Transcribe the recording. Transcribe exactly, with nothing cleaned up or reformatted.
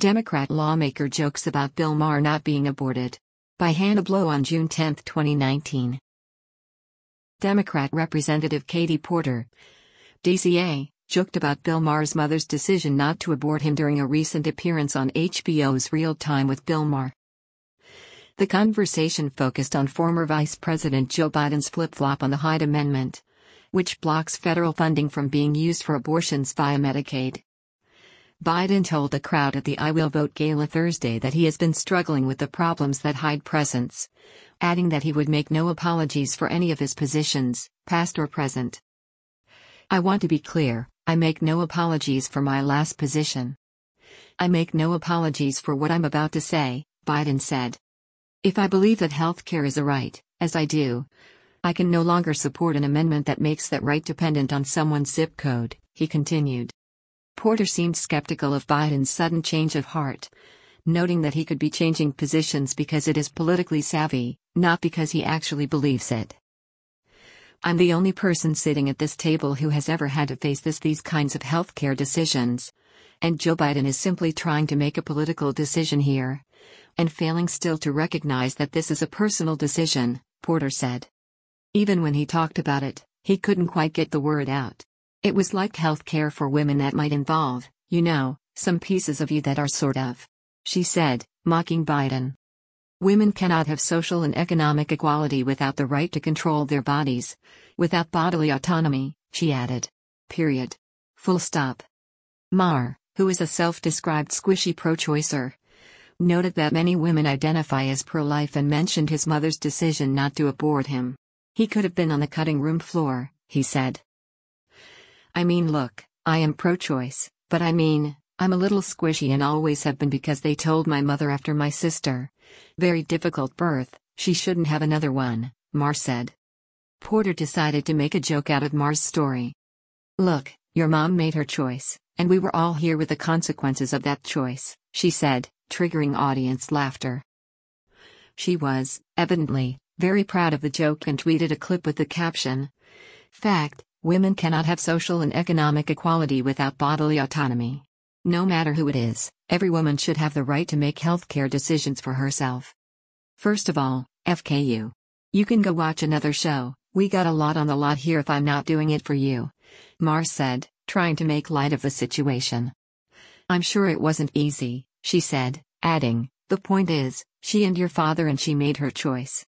Democrat lawmaker jokes about Bill Maher not being aborted. By Hannah Blow on June tenth, twenty nineteen. Democrat Representative Katie Porter, D C A, joked about Bill Maher's mother's decision not to abort him during a recent appearance on H B O's Real Time with Bill Maher. The conversation focused on former Vice President Joe Biden's flip-flop on the Hyde Amendment, which blocks federal funding from being used for abortions via Medicaid. Biden told the crowd at the I Will Vote gala Thursday that he has been struggling with the problems that Hyde presents, adding that he would make no apologies for any of his positions, past or present. "I want to be clear, I make no apologies for my last position. I make no apologies for what I'm about to say," Biden said. "If I believe that health care is a right, as I do, I can no longer support an amendment that makes that right dependent on someone's zip code," he continued. Porter seemed skeptical of Biden's sudden change of heart, noting that he could be changing positions because it is politically savvy, not because he actually believes it. "I'm the only person sitting at this table who has ever had to face this these kinds of healthcare decisions, and Joe Biden is simply trying to make a political decision here, and failing still to recognize that this is a personal decision," Porter said. Even when he talked about it, he couldn't quite get the word out. "It was like health care for women that might involve, you know, some pieces of you that are sort of," she said, mocking Biden. "Women cannot have social and economic equality without the right to control their bodies, without bodily autonomy," she added. Period. Full stop. Maher, who is a self-described squishy pro-choicer, noted that many women identify as pro-life and mentioned his mother's decision not to abort him. "He could have been on the cutting room floor," he said. "I mean, look, I am pro-choice, but I mean, I'm a little squishy and always have been because they told my mother after my sister, very difficult birth, she shouldn't have another one," Maher said. Porter decided to make a joke out of Maher's story. "Look, your mom made her choice, and we were all here with the consequences of that choice," she said, triggering audience laughter. She was, evidently, very proud of the joke and tweeted a clip with the caption, "Fact, women cannot have social and economic equality without bodily autonomy. No matter who it is, every woman should have the right to make healthcare decisions for herself. First of all, F K you. You can go watch another show, we got a lot on the lot here if I'm not doing it for you," Maher said, trying to make light of the situation. "I'm sure it wasn't easy," she said, adding, "the point is, she and your father and she made her choice."